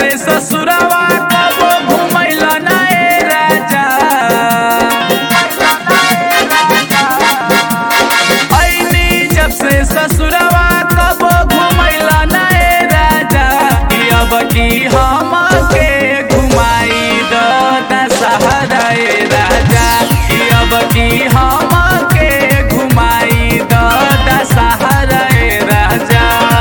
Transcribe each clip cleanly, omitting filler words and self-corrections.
से ससुरवा कबो घुमैला ना ए राजा। ऐनी जब से ससुरवा कबो घुमैला ना ए राजा। अब की हमके घुमाई द दशहरा ए राजा। अब की हमके घुमाई द दशहरा ए राजा।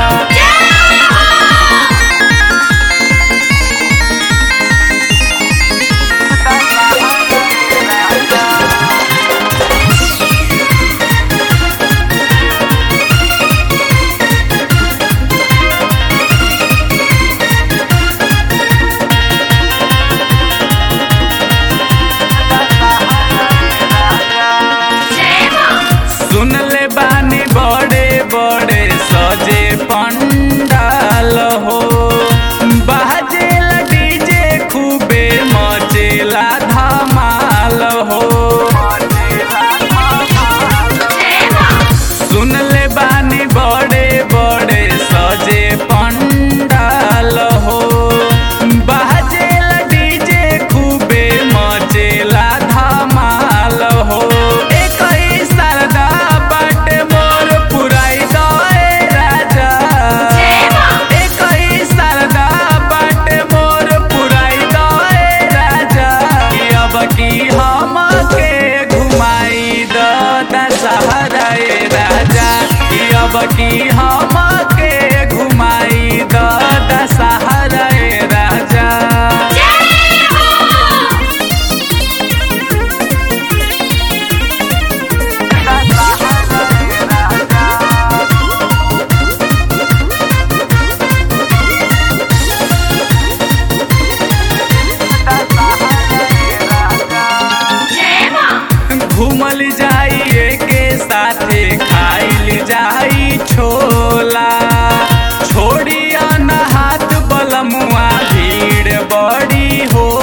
सुन ले बानी बड़े बड़े सजे पंडाल हो। बाजेला डीजे खूबे मचेला धमाल हो। सुन ले बानी बड़े बड़े सजे पंडाल हो। बाजेला डीजे खूबे मचेला धमाल हो। दशहरा ए राजा। अब की हमके घुमाई द दशहरा ए राजा। घूमल जाइए के साथे खाइल जाई छोला। छोड़िया न हाथ बलमुआ भीड़ बड़ी हो।